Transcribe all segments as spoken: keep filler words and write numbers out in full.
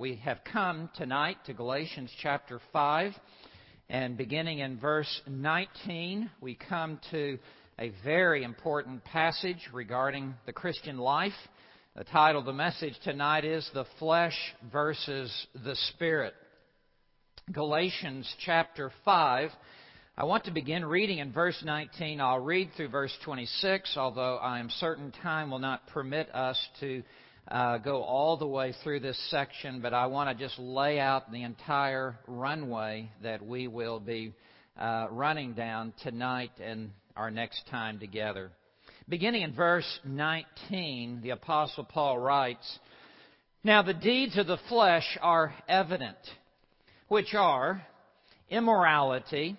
We have come tonight to Galatians chapter five, and beginning in verse nineteen, we come to a very important passage regarding the Christian life. The title of the message tonight is The Flesh versus the Spirit. Galatians chapter five. I want to begin reading in verse nineteen. I'll read through verse twenty-six, although I am certain time will not permit us to uh, go all the way through this section, but I want to just lay out the entire runway that we will be uh, running down tonight and our next time together. Beginning in verse nineteen, the Apostle Paul writes, "Now the deeds of the flesh are evident, which are immorality,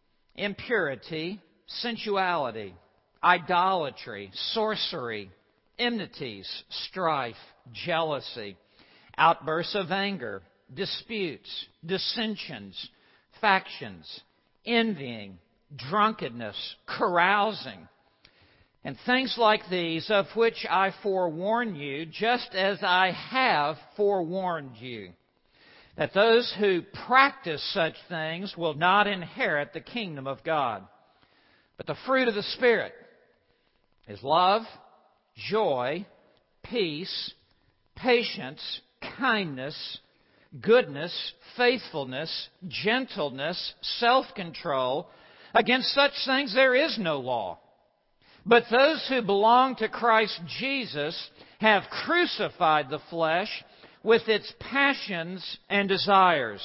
impurity, sensuality, idolatry, sorcery, enmities, strife, jealousy, outbursts of anger, disputes, dissensions, factions, envying, drunkenness, carousing, and things like these, of which I forewarn you, just as I have forewarned you, that those who practice such things will not inherit the kingdom of God. But the fruit of the Spirit is love, joy, peace, patience, kindness, goodness, faithfulness, gentleness, self-control. Against such things there is no law. But those who belong to Christ Jesus have crucified the flesh with its passions and desires.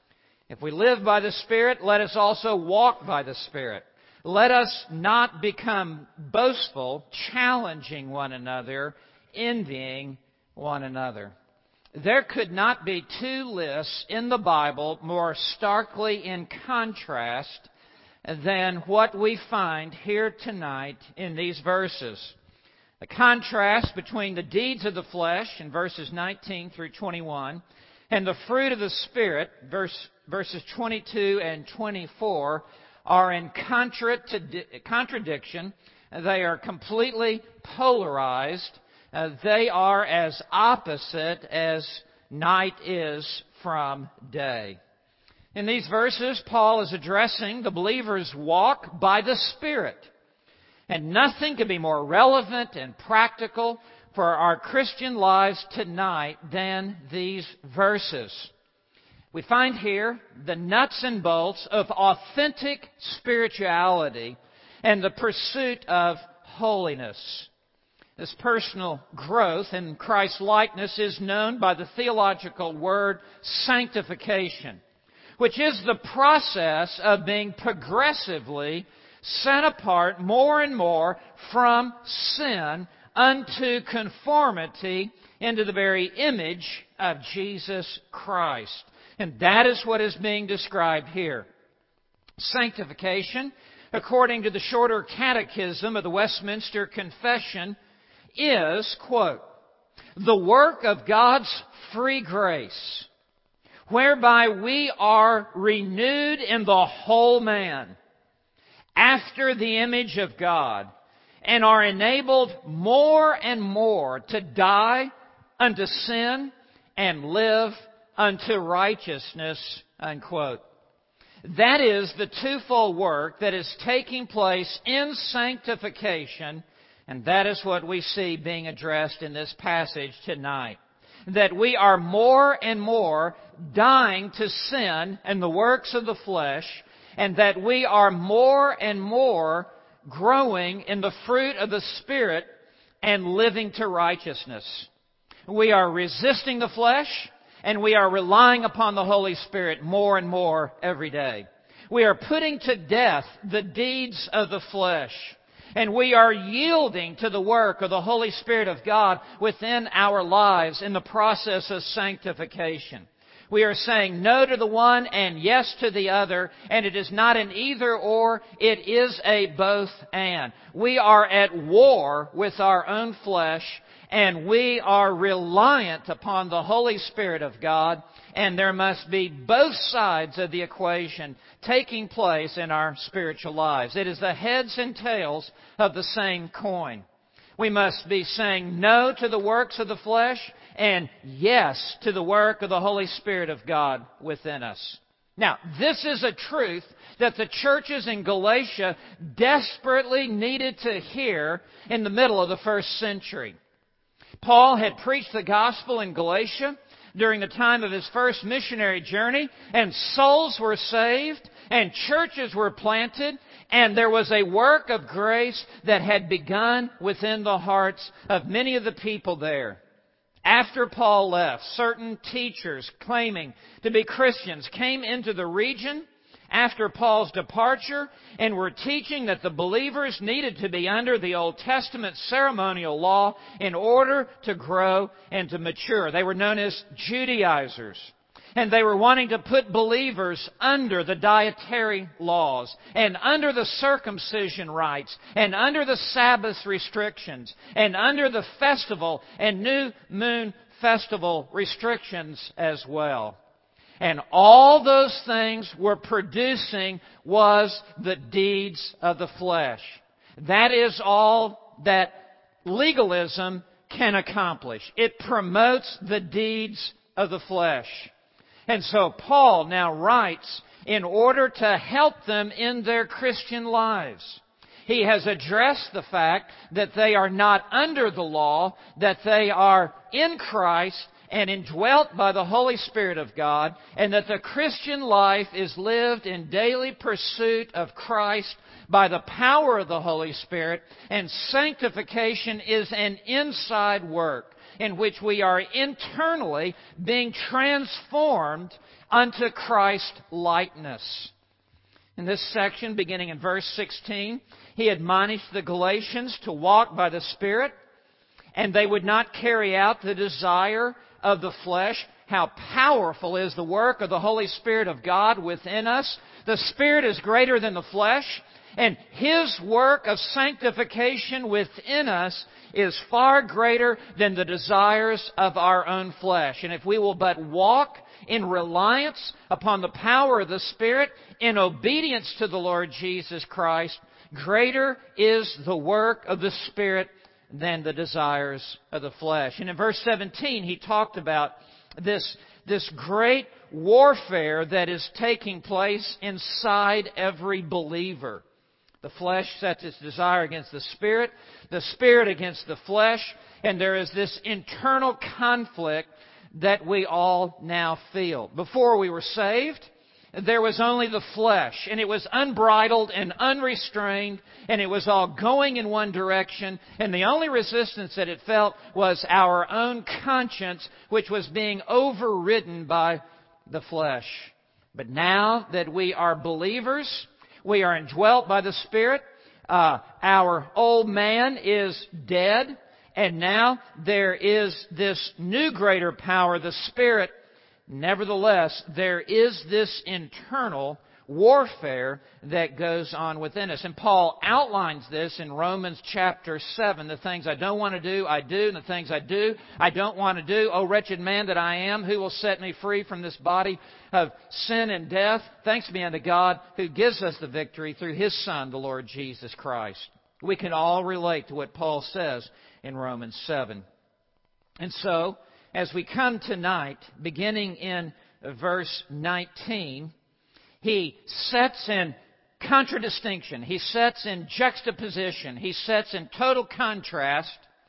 If we live by the Spirit, let us also walk by the Spirit. Let us not become boastful, challenging one another, envying one another." There could not be two lists in the Bible more starkly in contrast than what we find here tonight in these verses. The contrast between the deeds of the flesh in verses nineteen through twenty-one and the fruit of the Spirit, verse, verses twenty-two and twenty-four, are in contra- contradiction. They are completely polarized. Uh, they are as opposite as night is from day. In these verses, Paul is addressing the believer's walk by the Spirit. And nothing could be more relevant and practical for our Christian lives tonight than these verses. We find here the nuts and bolts of authentic spirituality and the pursuit of holiness. This personal growth in Christ's likeness is known by the theological word sanctification, which is the process of being progressively set apart more and more from sin unto conformity into the very image of Jesus Christ. And that is what is being described here. Sanctification, according to the Shorter Catechism of the Westminster Confession, is, quote, "the work of God's free grace, whereby we are renewed in the whole man, after the image of God, and are enabled more and more to die unto sin and live unto righteousness," unquote. That is the twofold work that is taking place in sanctification, and that is what we see being addressed in this passage tonight. That we are more and more dying to sin and the works of the flesh, and that we are more and more growing in the fruit of the Spirit and living to righteousness. We are resisting the flesh, and we are relying upon the Holy Spirit more and more every day. We are putting to death the deeds of the flesh, and we are yielding to the work of the Holy Spirit of God within our lives in the process of sanctification. We are saying no to the one and yes to the other, and it is not an either or, it is a both and. We are at war with our own flesh, and we are reliant upon the Holy Spirit of God, and there must be both sides of the equation taking place in our spiritual lives. It is the heads and tails of the same coin. We must be saying no to the works of the flesh and yes to the work of the Holy Spirit of God within us. Now, this is a truth that the churches in Galatia desperately needed to hear in the middle of the first century. Paul had preached the gospel in Galatia during the time of his first missionary journey, and souls were saved, and churches were planted, and there was a work of grace that had begun within the hearts of many of the people there. After Paul left, certain teachers claiming to be Christians came into the region after Paul's departure and were teaching that the believers needed to be under the Old Testament ceremonial law in order to grow and to mature. They were known as Judaizers. And they were wanting to put believers under the dietary laws and under the circumcision rites and under the Sabbath restrictions and under the festival and new moon festival restrictions as well. And all those things were producing was the deeds of the flesh. That is all that legalism can accomplish. It promotes the deeds of the flesh. And so Paul now writes in order to help them in their Christian lives. He has addressed the fact that they are not under the law, that they are in Christ and indwelt by the Holy Spirit of God, and that the Christian life is lived in daily pursuit of Christ by the power of the Holy Spirit, and sanctification is an inside work in which we are internally being transformed unto Christ-likeness. In this section, beginning in verse sixteen, he admonished the Galatians to walk by the Spirit, and they would not carry out the desire of the flesh. How powerful is the work of the Holy Spirit of God within us. The Spirit is greater than the flesh, and His work of sanctification within us is far greater than the desires of our own flesh. And if we will but walk in reliance upon the power of the Spirit, in obedience to the Lord Jesus Christ, greater is the work of the Spirit than the desires of the flesh. And in verse seventeen, he talked about this, this great warfare that is taking place inside every believer. The flesh sets its desire against the Spirit, the Spirit against the flesh, and there is this internal conflict that we all now feel. Before we were saved, there was only the flesh, and it was unbridled and unrestrained, and it was all going in one direction, and the only resistance that it felt was our own conscience, which was being overridden by the flesh. But now that we are believers, we are indwelt by the Spirit. Uh, our old man is dead. And now there is this new greater power, the Spirit. Nevertheless, there is this internal warfare that goes on within us. And Paul outlines this in Romans chapter seven. The things I don't want to do, I do. And the things I do, I don't want to do. O wretched man that I am, who will set me free from this body of sin and death? Thanks be unto God who gives us the victory through His Son, the Lord Jesus Christ. We can all relate to what Paul says in Romans seven. And so, as we come tonight, beginning in verse nineteen, he sets in contradistinction, he sets in juxtaposition, he sets in total contrast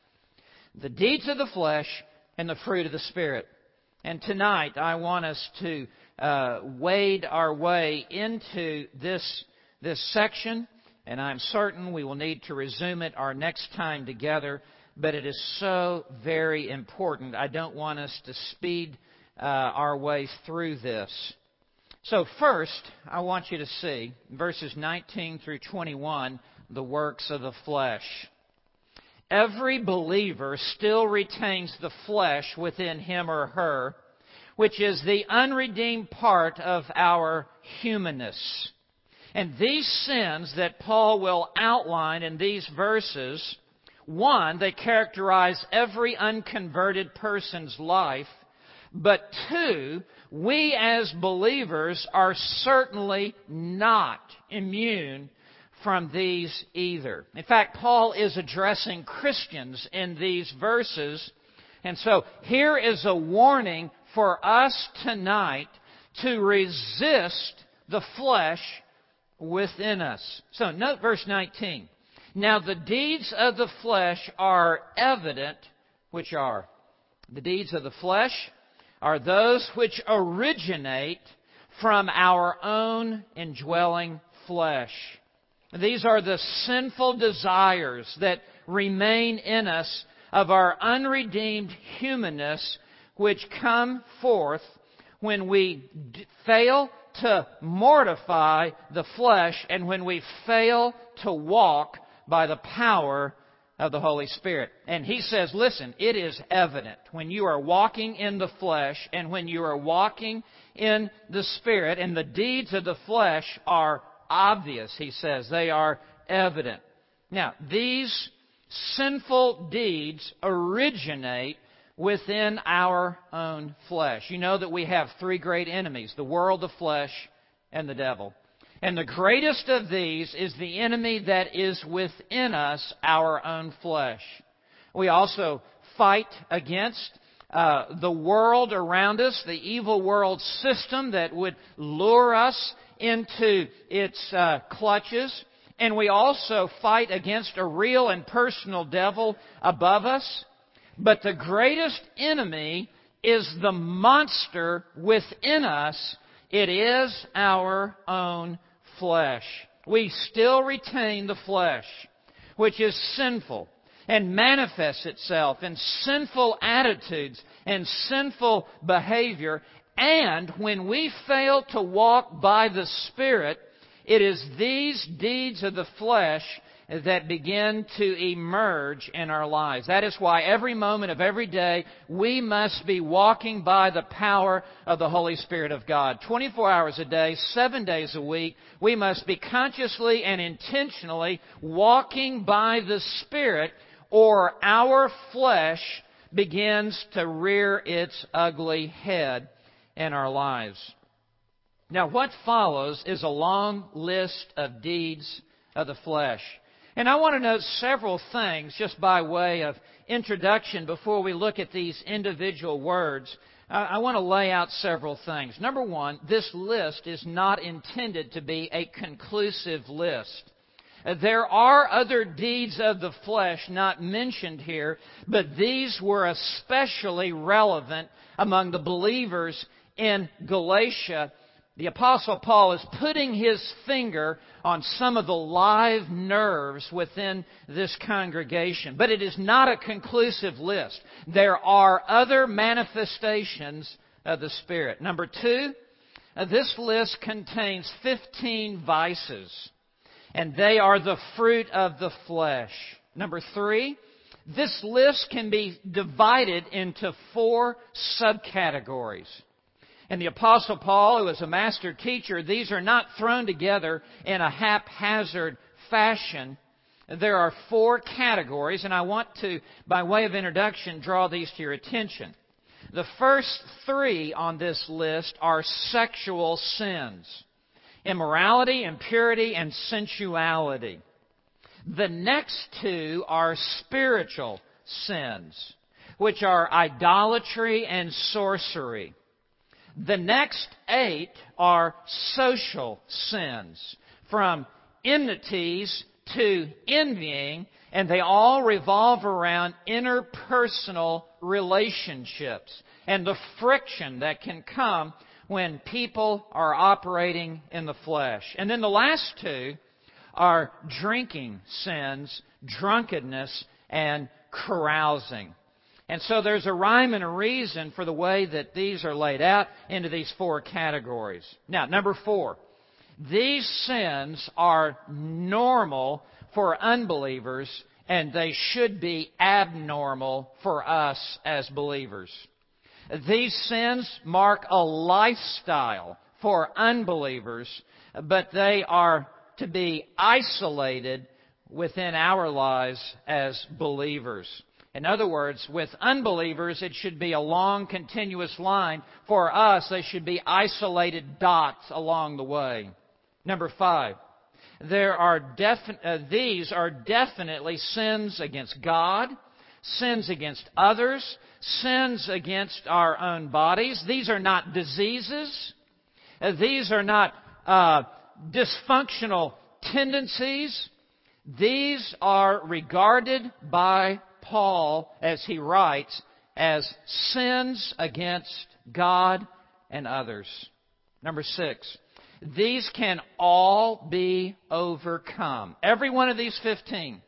the deeds of the flesh and the fruit of the Spirit. And tonight I want us to uh, wade our way into this, this section, and I'm certain we will need to resume it our next time together, but it is so very important. I don't want us to speed uh, our way through this. So first, I want you to see verses nineteen through twenty-one, the works of the flesh. Every believer still retains the flesh within him or her, which is the unredeemed part of our humanness. And these sins that Paul will outline in these verses, one, they characterize every unconverted person's life. But two, we as believers are certainly not immune from these either. In fact, Paul is addressing Christians in these verses, And so here is a warning for us tonight to resist the flesh within us. So note verse nineteen. Now the deeds of the flesh are evident, which are the deeds of the flesh are those which originate from our own indwelling flesh. These are the sinful desires that remain in us of our unredeemed humanness, which come forth when we d- fail to mortify the flesh and when we fail to walk by the power of the Holy Spirit. And he says, listen, it is evident when you are walking in the flesh and when you are walking in the Spirit, and the deeds of the flesh are obvious, he says. They are evident. Now, these sinful deeds originate within our own flesh. You know that we have three great enemies: the world, the flesh, and the devil. And the greatest of these is the enemy that is within us, our own flesh. We also fight against uh, the world around us, the evil world system that would lure us into its uh, clutches. And we also fight against a real and personal devil above us. But the greatest enemy is the monster within us. It is our own flesh. We still retain the flesh, which is sinful and manifests itself in sinful attitudes and sinful behavior. And when we fail to walk by the Spirit, it is these deeds of the flesh that begin to emerge in our lives. That is why every moment of every day we must be walking by the power of the Holy Spirit of God. twenty-four hours a day, seven days a week, we must be consciously and intentionally walking by the Spirit, or our flesh begins to rear its ugly head in our lives. Now, what follows is a long list of deeds of the flesh. And I want to note several things just by way of introduction before we look at these individual words. I want to lay out several things. Number one, this list is not intended to be a conclusive list. There are other deeds of the flesh not mentioned here, but these were especially relevant among the believers in Galatia. The Apostle Paul is putting his finger on some of the live nerves within this congregation. But it is not a conclusive list. There are other manifestations of the Spirit. Number two, this list contains fifteen vices, and they are the fruit of the flesh. Number three, this list can be divided into four subcategories. And the Apostle Paul, who is a master teacher, these are not thrown together in a haphazard fashion. There are four categories, and I want to, by way of introduction, draw these to your attention. The first three on this list are sexual sins: immorality, impurity, and sensuality. The next two are spiritual sins, which are idolatry and sorcery. The next eight are social sins, from enmities to envying, and they all revolve around interpersonal relationships and the friction that can come when people are operating in the flesh. And then the last two are drinking sins, drunkenness, and carousing. And so there's a rhyme and a reason for the way that these are laid out into these four categories. Now, number four, these sins are normal for unbelievers, and they should be abnormal for us as believers. These sins mark a lifestyle for unbelievers, but they are to be isolated within our lives as believers. In other words, with unbelievers, it should be a long, continuous line. For us, they should be isolated dots along the way. Number five, there are defi- uh, these are definitely sins against God, sins against others, sins against our own bodies. These are not diseases. Uh, These are not uh, dysfunctional tendencies. These are regarded by Paul, as he writes, as sins against God and others. Number six, these can all be overcome. Every one of these fifteen,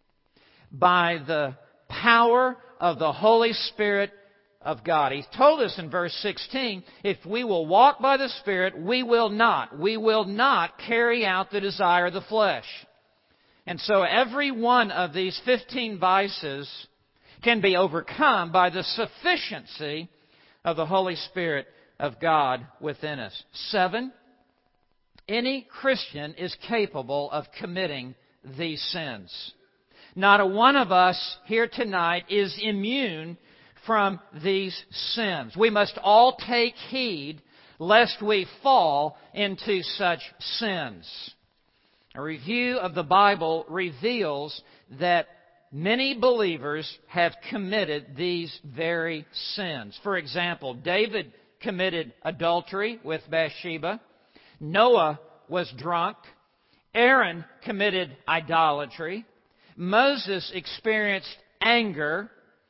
by the power of the Holy Spirit of God. He told us in verse sixteen, if we will walk by the Spirit, we will not. We will not carry out the desire of the flesh. And so every one of these fifteen vices can be overcome by the sufficiency of the Holy Spirit of God within us. Seven, any Christian is capable of committing these sins. Not a one of us here tonight is immune from these sins. We must all take heed lest we fall into such sins. A review of the Bible reveals that many believers have committed these very sins. For example, David committed adultery with Bathsheba. Noah was drunk. Aaron committed idolatry. Moses experienced anger.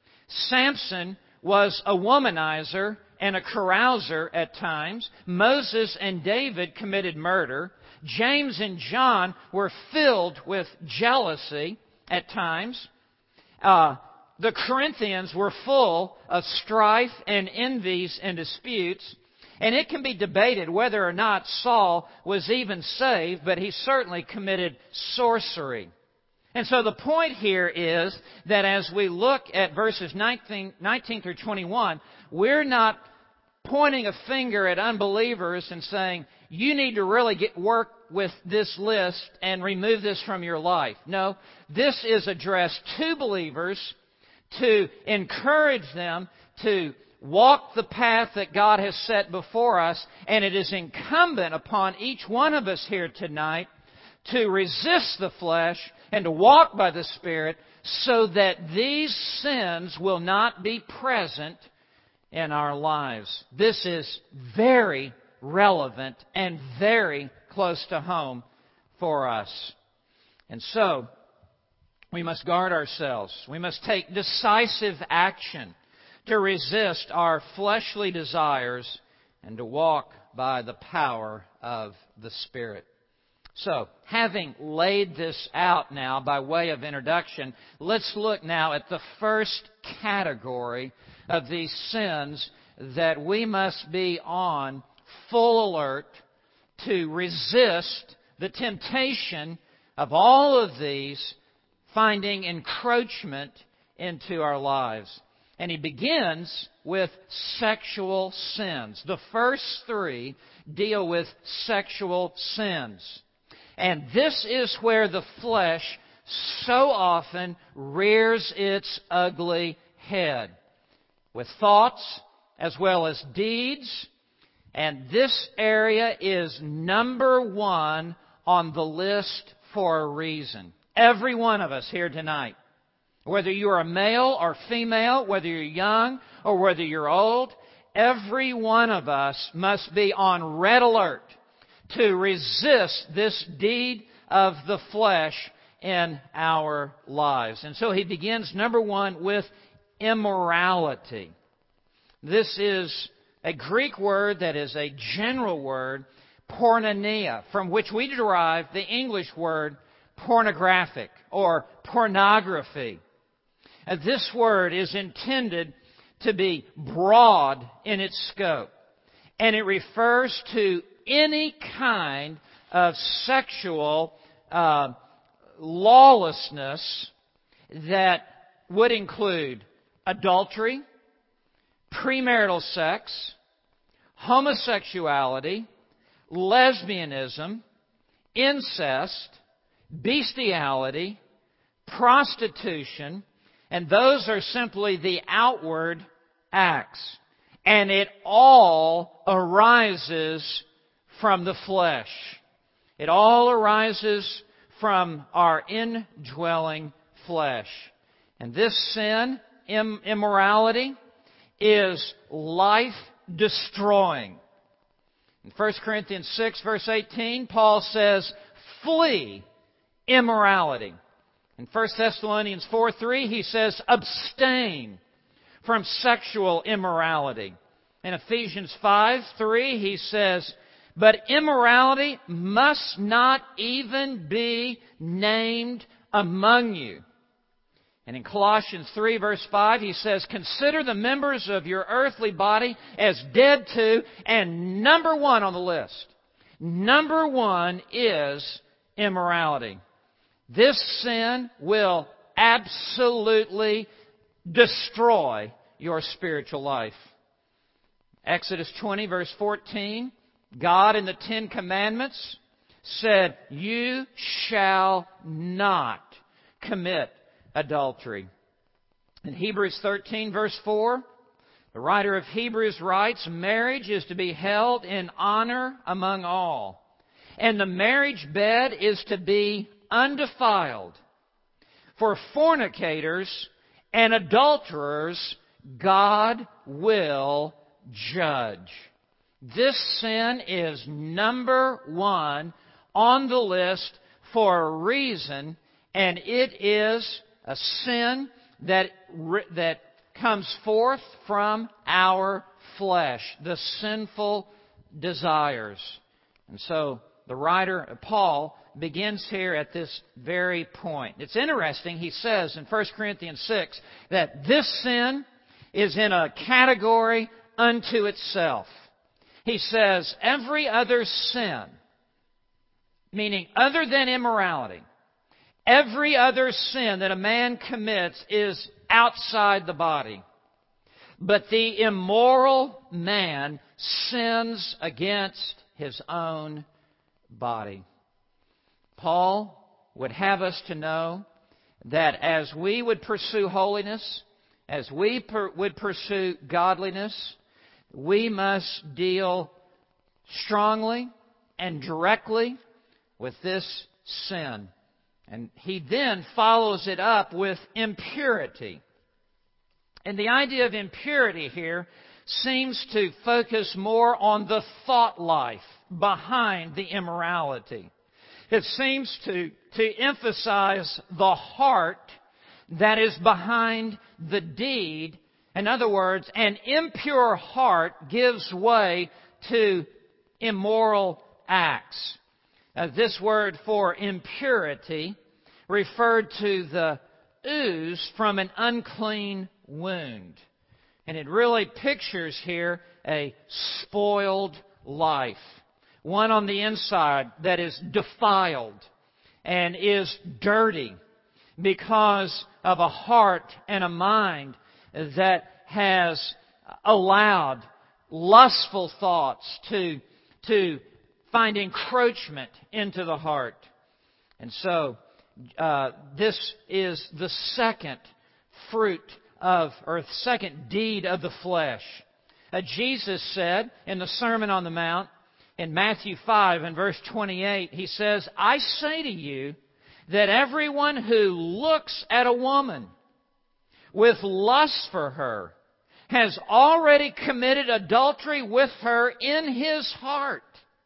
Samson was a womanizer and a carouser at times. Moses and David committed murder. James and John were filled with jealousy at times. Uh, the Corinthians were full of strife and envies and disputes. And it can be debated whether or not Saul was even saved, but he certainly committed sorcery. And so the point here is that as we look at verses nineteen, nineteen through twenty-one, we're not pointing a finger at unbelievers and saying, you need to really get work with this list and remove this from your life. No, this is addressed to believers to encourage them to walk the path that God has set before us, and it is incumbent upon each one of us here tonight to resist the flesh and to walk by the Spirit so that these sins will not be present in our lives. This is very relevant and very close to home for us. And so, we must guard ourselves. We must take decisive action to resist our fleshly desires and to walk by the power of the Spirit. So, having laid this out now by way of introduction, let's look now at the first category of these sins that we must be on full alert to resist the temptation of all of these finding encroachment into our lives. And he begins with sexual sins. The first three deal with sexual sins. And this is where the flesh so often rears its ugly head, with thoughts as well as deeds. And this area is number one on the list for a reason. Every one of us here tonight, whether you're a male or female, whether you're young or whether you're old, every one of us must be on red alert to resist this deed of the flesh in our lives. And so he begins, number one, with immorality. This is a Greek word that is a general word, porneia, from which we derive the English word pornographic or pornography. Uh, This word is intended to be broad in its scope, and it refers to any kind of sexual uh, lawlessness that would include adultery, premarital sex, homosexuality, lesbianism, incest, bestiality, prostitution, and those are simply the outward acts. And it all arises from the flesh. It all arises from our indwelling flesh. And this sin im- immorality is life-destroying. In First Corinthians six, verse eighteen, Paul says, flee immorality. In First Thessalonians four three, he says, abstain from sexual immorality. In Ephesians five three, he says, but immorality must not even be named among you. And in Colossians three, verse five, he says, consider the members of your earthly body as dead to, and number one on the list, number one is immorality. This sin will absolutely destroy your spiritual life. Exodus twenty, verse fourteen, God in the Ten Commandments said, you shall not commit adultery. In Hebrews thirteen, verse four, the writer of Hebrews writes, marriage is to be held in honor among all, and the marriage bed is to be undefiled. For fornicators and adulterers, God will judge. This sin is number one on the list for a reason, and it is a sin that, that comes forth from our flesh, the sinful desires. And so the writer, Paul, begins here at this very point. It's interesting, he says in First Corinthians six, that this sin is in a category unto itself. He says, every other sin, meaning other than immorality, every other sin that a man commits is outside the body. But the immoral man sins against his own body. Paul would have us to know that as we would pursue holiness, as we per- would pursue godliness, we must deal strongly and directly with this sin. And he then follows it up with impurity. And the idea of impurity here seems to focus more on the thought life behind the immorality. It seems to, to emphasize the heart that is behind the deed. In other words, an impure heart gives way to immoral acts. Uh, this word for impurity referred to the ooze from an unclean wound. And it really pictures here a spoiled life. One on the inside that is defiled and is dirty because of a heart and a mind that has allowed lustful thoughts to, to find encroachment into the heart. And so, uh, this is the second fruit of, or second deed of the flesh. Uh, Jesus said in the Sermon on the Mount, in Matthew five and verse twenty-eight, He says, I say to you that everyone who looks at a woman with lust for her has already committed adultery with her in his heart.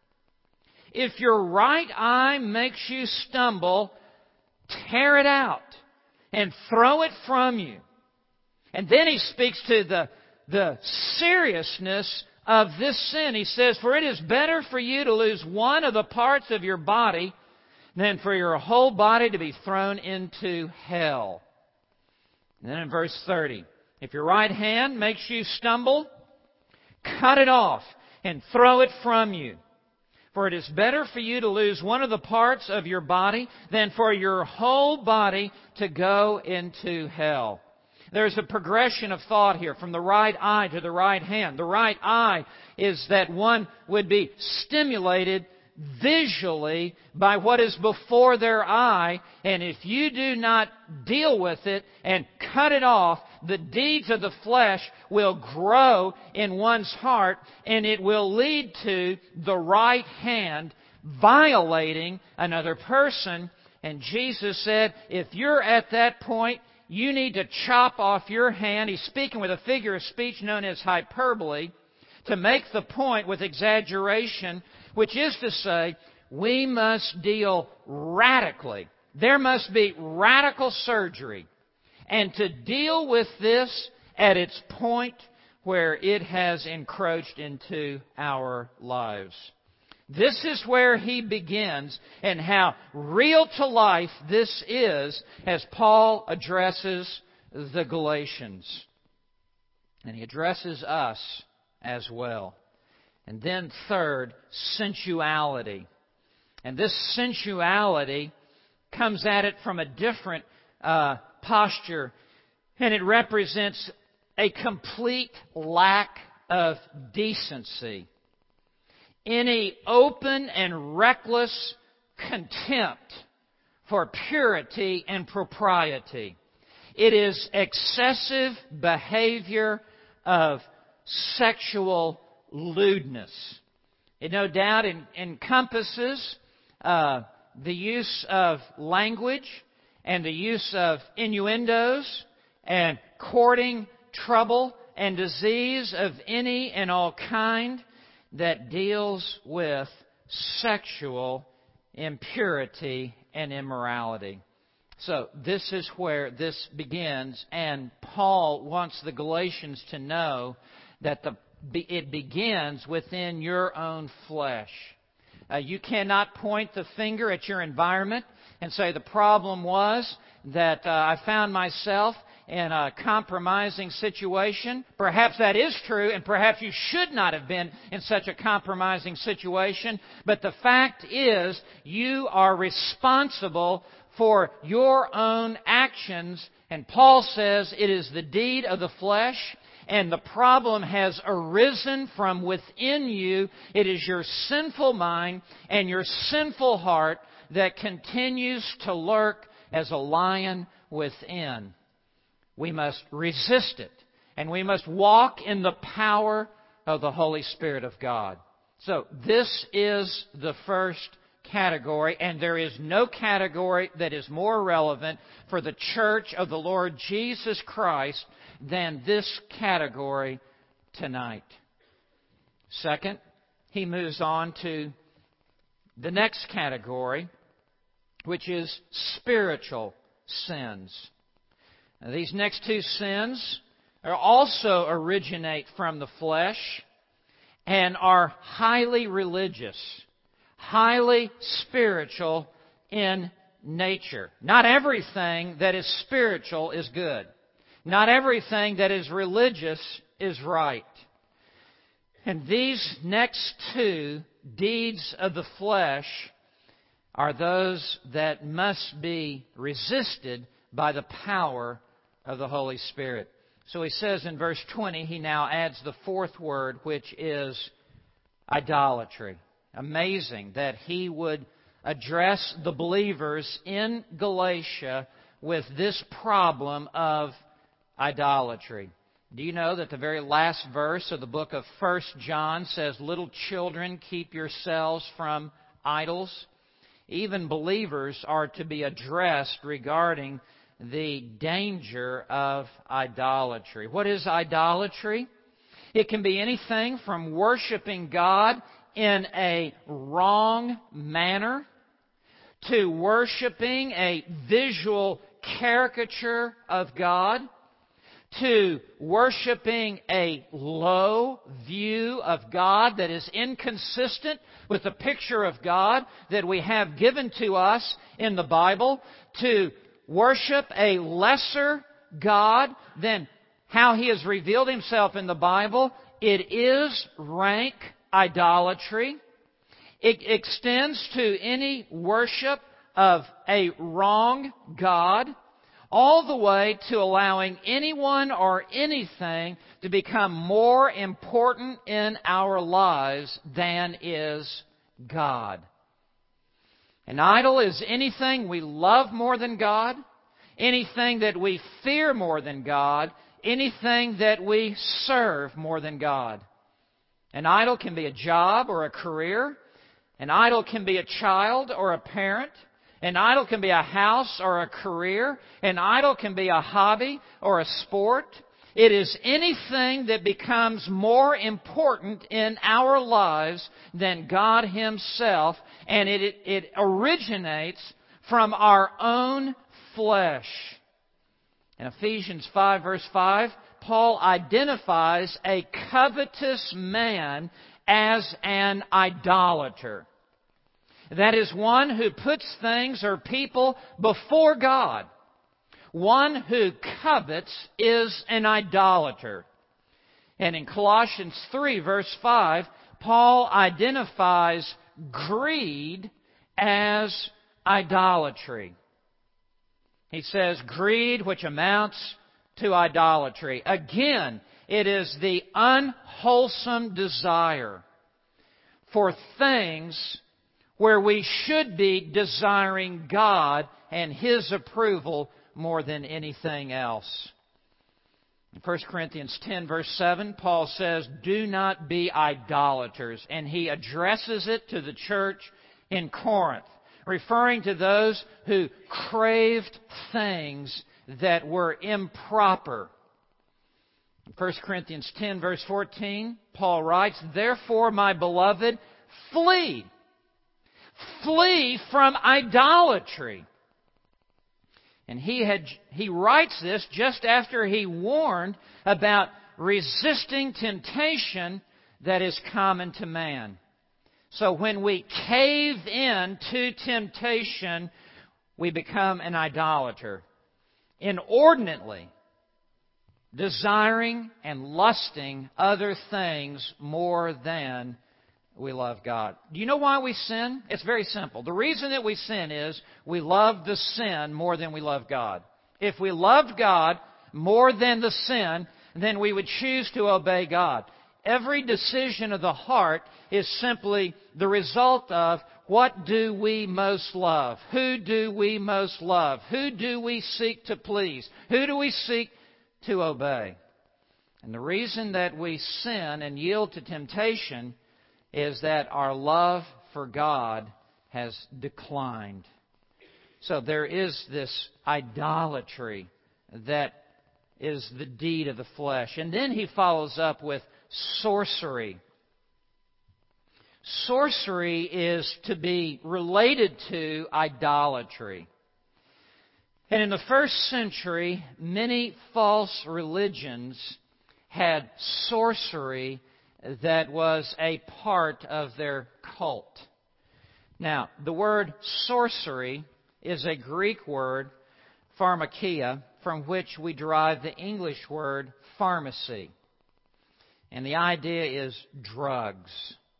If your right eye makes you stumble, tear it out and throw it from you. And then He speaks to the, the seriousness of this sin. He says, for it is better for you to lose one of the parts of your body than for your whole body to be thrown into hell. And then in verse thirty, if your right hand makes you stumble, cut it off and throw it from you. For it is better for you to lose one of the parts of your body than for your whole body to go into hell. There's a progression of thought here from the right eye to the right hand. The right eye is that one would be stimulated visually by what is before their eye, and if you do not deal with it and cut it off, the deeds of the flesh will grow in one's heart, and it will lead to the right hand violating another person. And Jesus said, if you're at that point, you need to chop off your hand. He's speaking with a figure of speech known as hyperbole to make the point with exaggeration, which is to say, we must deal radically. There must be radical surgery. And to deal with this at its point where it has encroached into our lives. This is where he begins, and how real to life this is as Paul addresses the Galatians. And he addresses us as well. And then third, sensuality. And this sensuality comes at it from a different uh, posture, and it represents a complete lack of decency. Any open and reckless contempt for purity and propriety. It is excessive behavior of sexual lewdness. It no doubt en- encompasses uh, the use of language and the use of innuendos and courting trouble and disease of any and all kind that deals with sexual impurity and immorality. So this is where this begins, and Paul wants the Galatians to know that the, it begins within your own flesh. Uh, you cannot point the finger at your environment and say the problem was that uh, I found myself in a compromising situation. Perhaps that is true, and perhaps you should not have been in such a compromising situation. But the fact is, you are responsible for your own actions. And Paul says it is the deed of the flesh, and the problem has arisen from within you. It is your sinful mind and your sinful heart that continues to lurk as a lion within. We must resist it, and we must walk in the power of the Holy Spirit of God. So this is the first category, and there is no category that is more relevant for the church of the Lord Jesus Christ than this category tonight. Second, he moves on to the next category, which is spiritual sins. Now, these next two sins are also originate from the flesh and are highly religious, highly spiritual in nature. Not everything that is spiritual is good. Not everything that is religious is right. And these next two deeds of the flesh are those that must be resisted by the power of the Holy Spirit. So he says in verse twenty, he now adds the fourth word, which is idolatry. Amazing that he would address the believers in Galatia with this problem of idolatry. Do you know that the very last verse of the book of First John says, "Little children, keep yourselves from idols"? Even believers are to be addressed regarding the danger of idolatry. What is idolatry? It can be anything from worshiping God in a wrong manner to worshiping a visual caricature of God, to worshiping a low view of God that is inconsistent with the picture of God that we have given to us in the Bible, to worship a lesser God than how He has revealed Himself in the Bible. It is rank idolatry. It extends to any worship of a wrong God, all the way to allowing anyone or anything to become more important in our lives than is God. An idol is anything we love more than God, anything that we fear more than God, anything that we serve more than God. An idol can be a job or a career. An idol can be a child or a parent. An idol can be a house or a career. An idol can be a hobby or a sport. It is anything that becomes more important in our lives than God Himself, and it, it, it originates from our own flesh. In Ephesians five, verse five, Paul identifies a covetous man as an idolater. That is one who puts things or people before God. One who covets is an idolater. And in Colossians three, verse five, Paul identifies greed as idolatry. He says, greed which amounts to idolatry. Again, it is the unwholesome desire for things where we should be desiring God and His approval more than anything else. In First Corinthians ten, verse seven, Paul says, do not be idolaters. And he addresses it to the church in Corinth, referring to those who craved things that were improper. In First Corinthians ten, verse fourteen, Paul writes, therefore, my beloved, flee. Flee from idolatry. And he had he writes this just after he warned about resisting temptation that is common to man. So when we cave in to temptation, we become an idolater, inordinately desiring and lusting other things more than we love God. Do you know why we sin? It's very simple. The reason that we sin is we love the sin more than we love God. If we loved God more than the sin, then we would choose to obey God. Every decision of the heart is simply the result of what do we most love? Who do we most love? Who do we seek to please? Who do we seek to obey? And the reason that we sin and yield to temptation is that our love for God has declined. So there is this idolatry that is the deed of the flesh. And then he follows up with sorcery. Sorcery is to be related to idolatry. And in the first century, many false religions had sorcery that was a part of their cult. Now, the word sorcery is a Greek word, pharmakia, from which we derive the English word pharmacy. And the idea is drugs.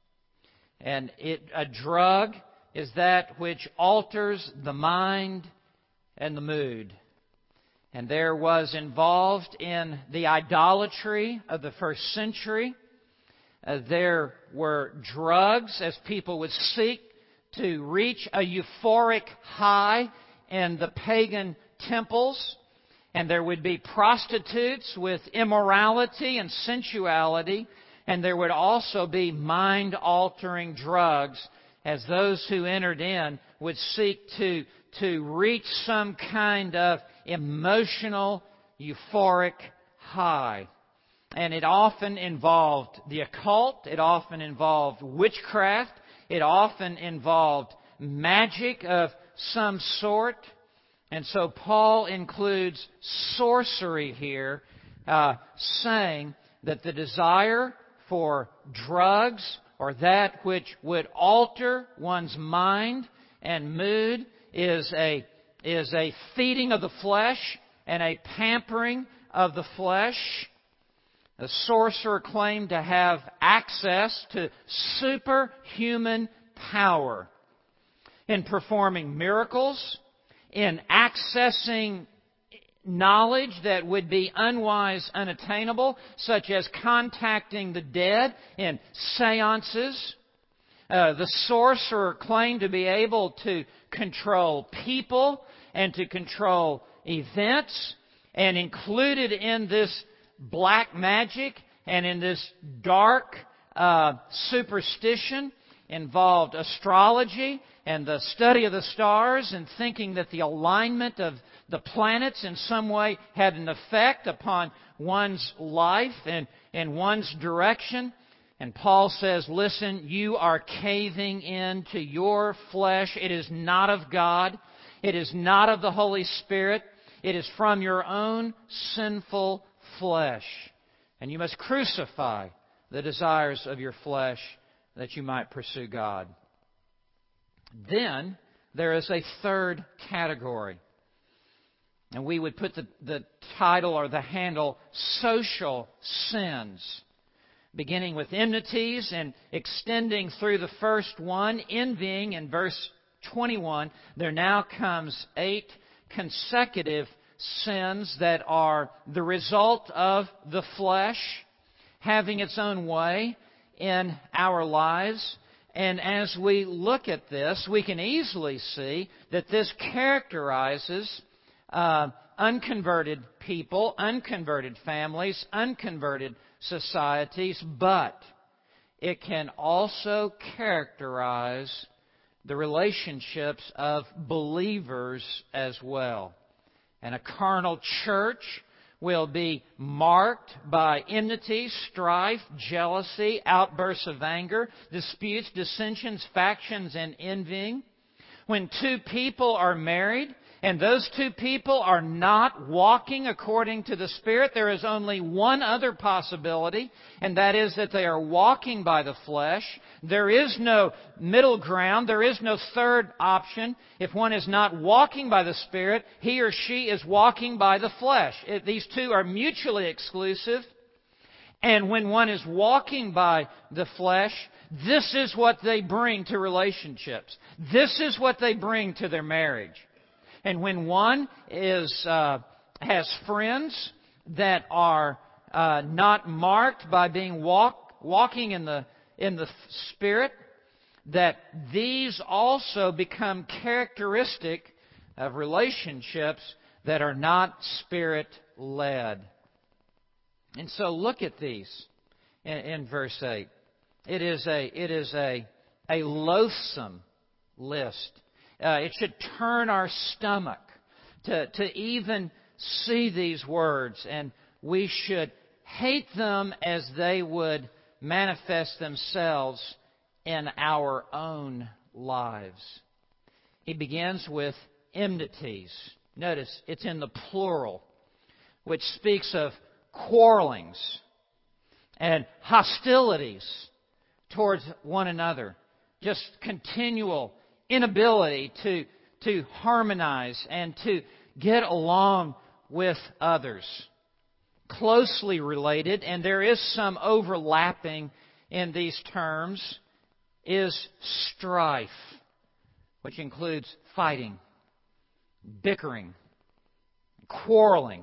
And it, a drug is that which alters the mind and the mood. And there was involved in the idolatry of the first century. Uh, there were drugs as people would seek to reach a euphoric high in the pagan temples. And there would be prostitutes with immorality and sensuality. And there would also be mind-altering drugs as those who entered in would seek to, to reach some kind of emotional, euphoric high. And it often involved the occult. It often involved witchcraft. It often involved magic of some sort. And so Paul includes sorcery here, uh, saying that the desire for drugs or that which would alter one's mind and mood is a, is a feeding of the flesh and a pampering of the flesh. The sorcerer claimed to have access to superhuman power in performing miracles, in accessing knowledge that would be unwise, unattainable, such as contacting the dead in seances. Uh, the sorcerer claimed to be able to control people and to control events, and included in this black magic and in this dark uh, superstition involved astrology and the study of the stars and thinking that the alignment of the planets in some way had an effect upon one's life and, and one's direction. And Paul says, listen, you are caving into your flesh. It is not of God. It is not of the Holy Spirit. It is from your own sinful flesh. And you must crucify the desires of your flesh that you might pursue God. Then there is a third category. And we would put the, the title or the handle, social sins. Beginning with enmities and extending through the first one, envying in verse twenty-one, there now comes eight consecutive sins that are the result of the flesh having its own way in our lives. And as we look at this, we can easily see that this characterizes uh, unconverted people, unconverted families, unconverted societies, but it can also characterize the relationships of believers as well. And a carnal church will be marked by enmity, strife, jealousy, outbursts of anger, disputes, dissensions, factions, and envying. When two people are married, and those two people are not walking according to the Spirit, there is only one other possibility, and that is that they are walking by the flesh. There is no middle ground. There is no third option. If one is not walking by the Spirit, he or she is walking by the flesh. It, these two are mutually exclusive. And when one is walking by the flesh, this is what they bring to relationships. This is what they bring to their marriage. And when one is uh, has friends that are uh, not marked by being walk, walking in the in the Spirit, that these also become characteristic of relationships that are not Spirit-led. And so look at these in, in verse eight. It is a it is a a loathsome list. Uh, it should turn our stomach to, to even see these words, and we should hate them as they would manifest themselves in our own lives. He begins with enmities. Notice it's in the plural, which speaks of quarrelings and hostilities towards one another. Just continual inability to, to harmonize and to get along with others. Closely related, and there is some overlapping in these terms, is strife, which includes fighting, bickering, quarreling,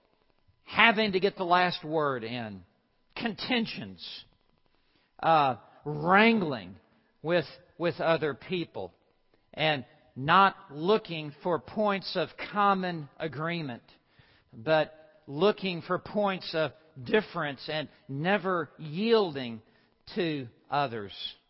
having to get the last word in, contentions, uh, wrangling with, with other people, and not looking for points of common agreement, but looking for points of difference and never yielding to others.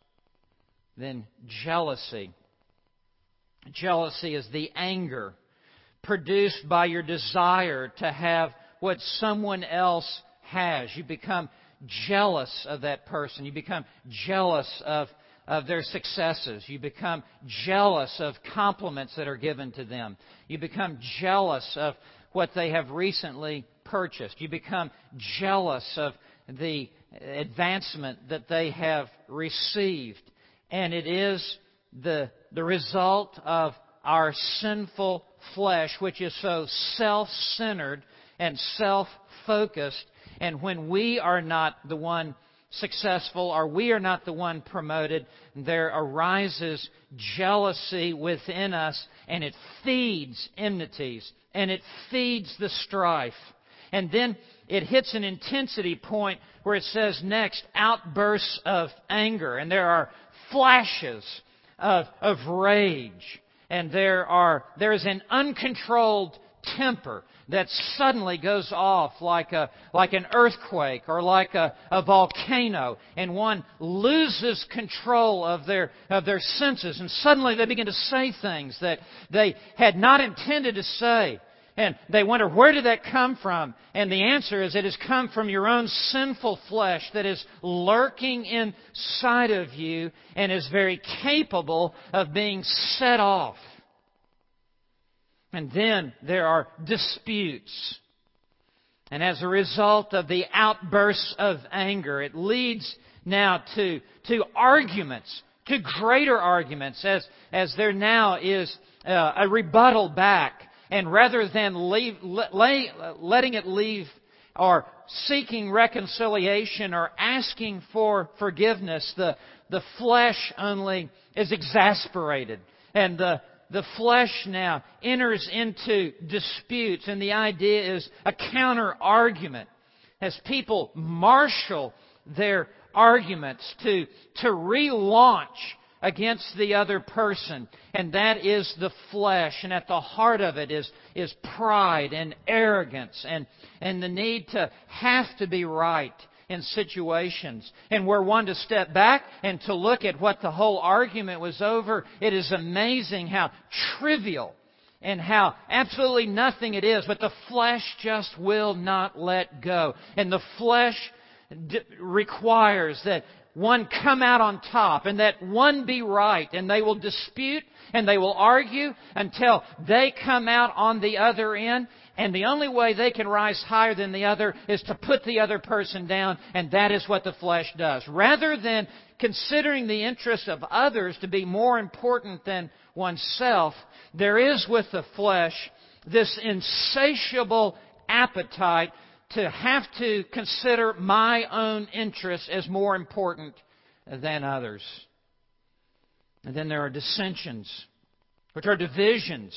Then jealousy. Jealousy is the anger produced by your desire to have what someone else has. You become jealous of that person. You become jealous of of their successes. You become jealous of compliments that are given to them. You become jealous of what they have recently purchased. You become jealous of the advancement that they have received. And it is the, the result of our sinful flesh, which is so self-centered and self-focused. And when we are not the one successful, or we are not the one promoted, there arises jealousy within us, and it feeds enmities, and it feeds the strife. And then it hits an intensity point where it says next, outbursts of anger, and there are flashes of, of rage, and there are there is an uncontrolled temper that suddenly goes off like a like an earthquake or like a, a volcano, and one loses control of their of their senses, and suddenly they begin to say things that they had not intended to say. And they wonder, where did that come from? And the answer is, it has come from your own sinful flesh that is lurking inside of you and is very capable of being set off. And then there are disputes. And as a result of the outbursts of anger, it leads now to, to arguments, to greater arguments, as, as there now is uh, a rebuttal back. And rather than leave, lay, letting it leave or seeking reconciliation or asking for forgiveness, the, the flesh only is exasperated. And the, the flesh now enters into disputes. And the idea is a counter-argument as people marshal their arguments to, to relaunch against the other person. And that is the flesh. And at the heart of it is, is pride and arrogance and, and the need to have to be right in situations. And were one to step back and to look at what the whole argument was over, it is amazing how trivial and how absolutely nothing it is. But the flesh just will not let go. And the flesh d- requires that one come out on top and that one be right, and they will dispute and they will argue until they come out on the other end. And the only way they can rise higher than the other is to put the other person down, and that is what the flesh does. Rather than considering the interests of others to be more important than oneself, there is with the flesh this insatiable appetite to have to consider my own interests as more important than others. And then there are dissensions, which are divisions.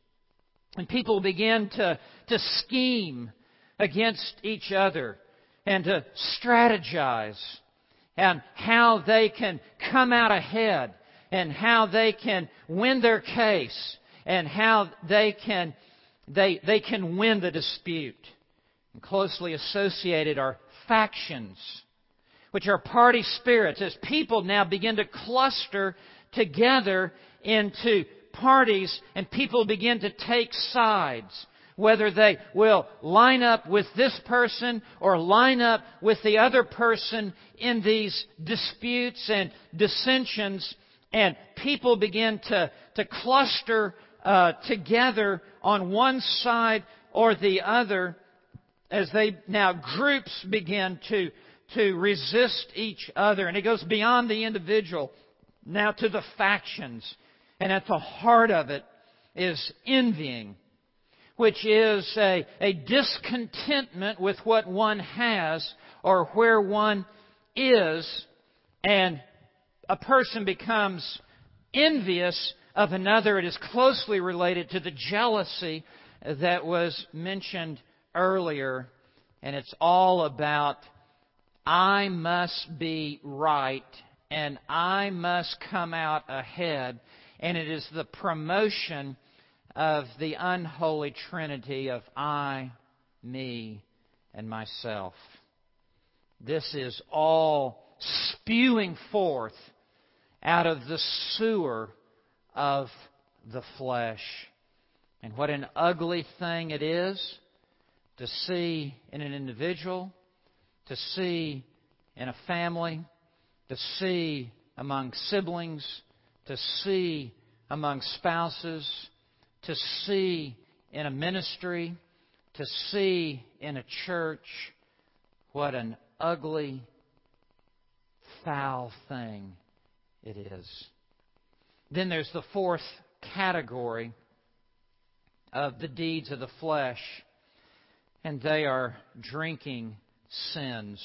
And people begin to, to scheme against each other and to strategize and how they can come out ahead and how they can win their case and how they can, they, they can win the dispute. And closely associated are factions, which are party spirits, as people now begin to cluster together into parties and people begin to take sides, whether they will line up with this person or line up with the other person in these disputes and dissensions. And people begin to, to cluster uh, together on one side or the other, as they now groups begin to, to resist each other. And it goes beyond the individual now to the factions. And at the heart of it is envying, which is a, a discontentment with what one has or where one is. And a person becomes envious of another. It is closely related to the jealousy that was mentioned earlier, and it's all about I must be right and I must come out ahead, and it is the promotion of the unholy trinity of I, me, and myself. This is all spewing forth out of the sewer of the flesh. And what an ugly thing it is to see in an individual, to see in a family, to see among siblings, to see among spouses, to see in a ministry, to see in a church. What an ugly, foul thing it is. Then there's the fourth category of the deeds of the flesh, and they are drinking sins,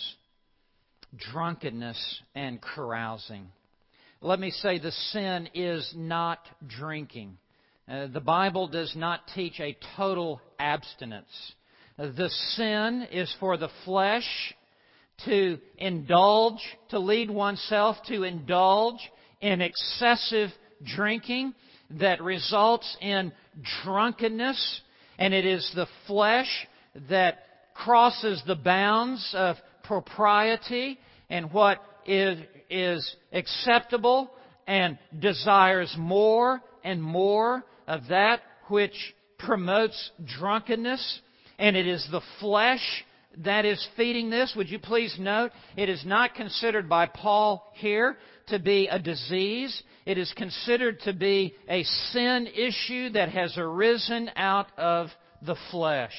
drunkenness, and carousing. Let me say the sin is not drinking. Uh, the Bible does not teach a total abstinence. Uh, the sin is for the flesh to indulge, to lead oneself to indulge in excessive drinking that results in drunkenness And it is the flesh that crosses the bounds of propriety and what is, is acceptable and desires more and more of that which promotes drunkenness. And it is the flesh that is feeding this. Would you please note, it is not considered by Paul here to be a disease. It is considered to be a sin issue that has arisen out of the flesh.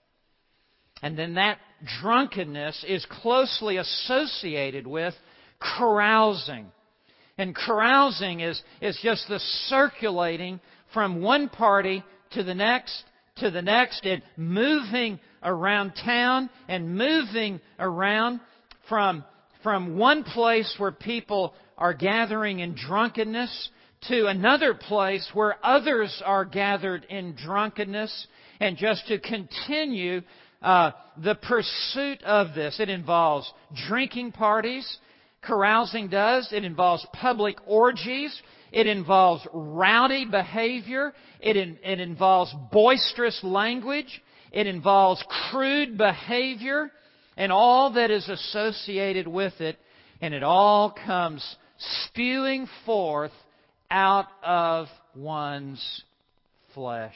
And then that drunkenness is closely associated with carousing. And carousing is, is just the circulating from one party to the next, to the next, and moving around town and moving around from, from one place where people are gathering in drunkenness to another place where others are gathered in drunkenness, and just to continue uh, the pursuit of this. It involves drinking parties. Carousing does. It involves public orgies. It involves rowdy behavior. It, in, it involves boisterous language. It involves crude behavior and all that is associated with it. And it all comes spewing forth out of one's flesh.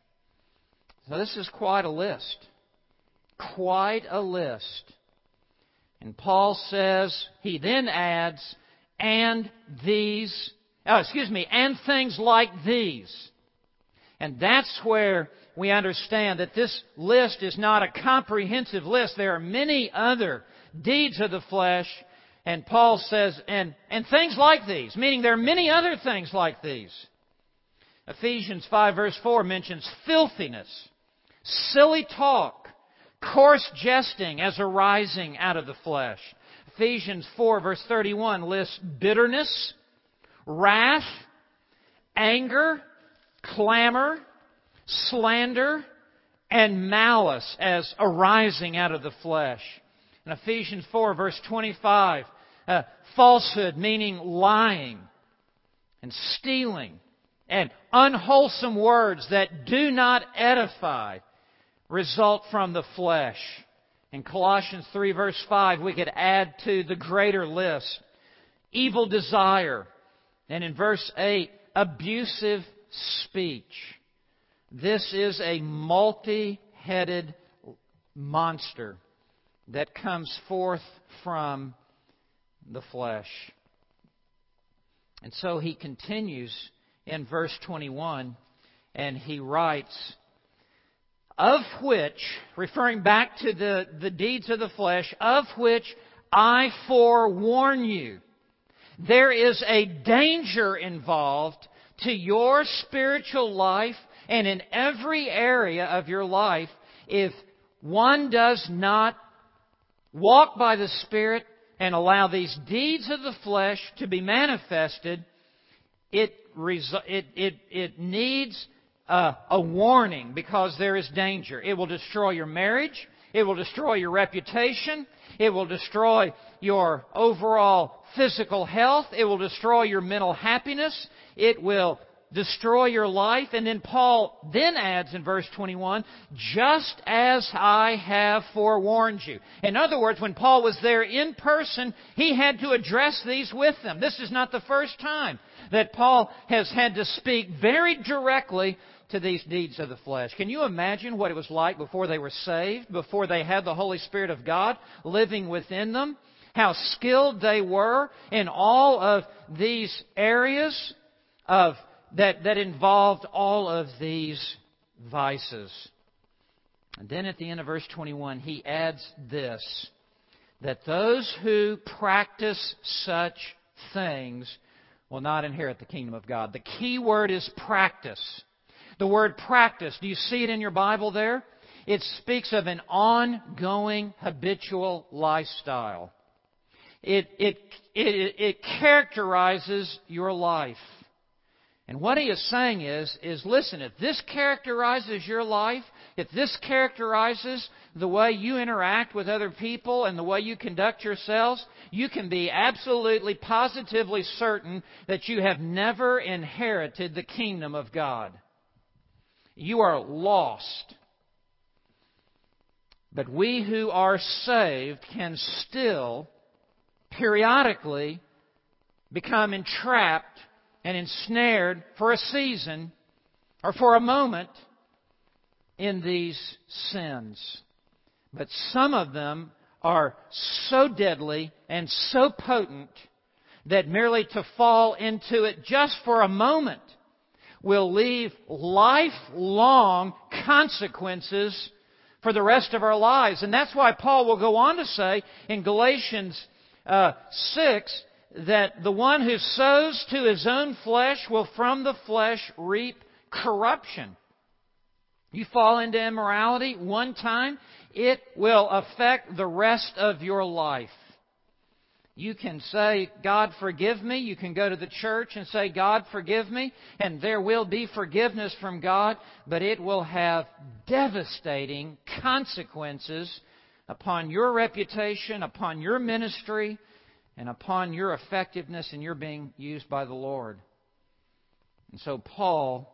So this is quite a list. Quite a list. And Paul says, he then adds, and these, oh, excuse me, and things like these. And that's where we understand that this list is not a comprehensive list. There are many other deeds of the flesh. And Paul says, and, and things like these, meaning there are many other things like these. Ephesians five verse four mentions filthiness, silly talk, coarse jesting as arising out of the flesh. Ephesians four verse thirty-one lists bitterness, wrath, anger, clamor, slander, and malice as arising out of the flesh. In Ephesians four verse twenty-five, uh, falsehood meaning lying and stealing and unwholesome words that do not edify result from the flesh. In Colossians three verse five, we could add to the greater list evil desire. And in verse eight, abusive speech. This is a multi-headed monster that comes forth from the flesh. And so he continues in verse twenty-one, and he writes, of which, referring back to the, the deeds of the flesh, of which I forewarn you. There is a danger involved to your spiritual life and in every area of your life if one does not walk by the Spirit and allow these deeds of the flesh to be manifested. It, it, it, it needs a, a warning because there is danger. It will destroy your marriage. It will destroy your reputation. It will destroy your overall physical health. It will destroy your mental happiness. It will destroy your life. And then Paul then adds in verse twenty-one, just as I have forewarned you. In other words, when Paul was there in person, he had to address these with them. This is not the first time that Paul has had to speak very directly to these deeds of the flesh. Can you imagine what it was like before they were saved, before they had the Holy Spirit of God living within them? How skilled they were in all of these areas of that, that involved all of these vices. And then at the end of verse twenty-one, he adds this, that those who practice such things will not inherit the kingdom of God. The key word is practice. The word practice, do you see it in your Bible there? It speaks of an ongoing, habitual lifestyle. It, it, it, it characterizes your life. And what he is saying is, is listen, if this characterizes your life, if this characterizes the way you interact with other people and the way you conduct yourselves, you can be absolutely, positively certain that you have never inherited the kingdom of God. You are lost But we who are saved can still, periodically, become entrapped and ensnared for a season or for a moment in these sins. But some of them are so deadly and so potent that merely to fall into it just for a moment will leave lifelong consequences for the rest of our lives. And that's why Paul will go on to say in Galatians uh, six that the one who sows to his own flesh will from the flesh reap corruption. You fall into immorality one time, it will affect the rest of your life. You can say, God forgive me. You can go to the church and say, God forgive me. And there will be forgiveness from God. But it will have devastating consequences upon your reputation, upon your ministry, and upon your effectiveness in your being used by the Lord. And so Paul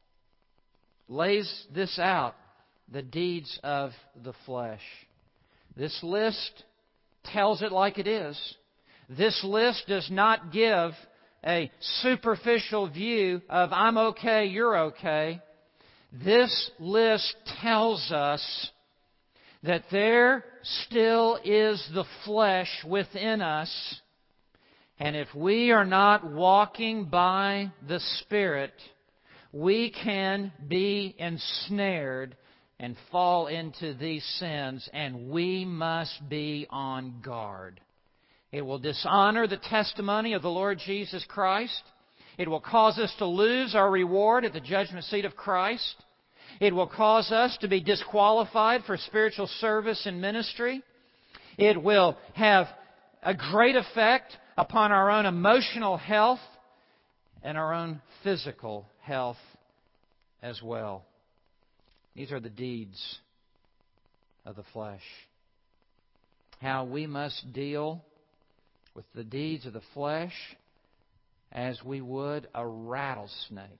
lays this out, the deeds of the flesh. This list tells it like it is. This list does not give a superficial view of I'm okay, you're okay. This list tells us that there still is the flesh within us, and if we are not walking by the Spirit, we can be ensnared and fall into these sins, and we must be on guard. It will dishonor the testimony of the Lord Jesus Christ. It will cause us to lose our reward at the judgment seat of Christ. It will cause us to be disqualified for spiritual service and ministry. It will have a great effect upon our own emotional health and our own physical health as well. These are the deeds of the flesh. How we must deal with the deeds of the flesh as we would a rattlesnake.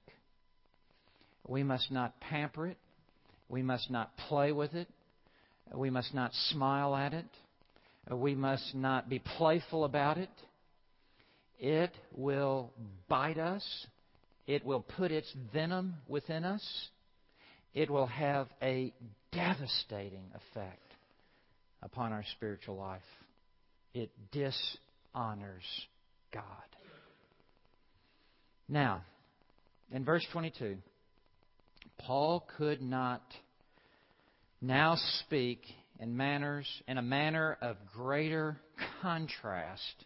We must not pamper it. We must not play with it. We must not smile at it. We must not be playful about it. It will bite us. It will put its venom within us. It will have a devastating effect upon our spiritual life. It dishonors God. Now, in verse twenty-two, Paul could not now speak in manners in a manner of greater contrast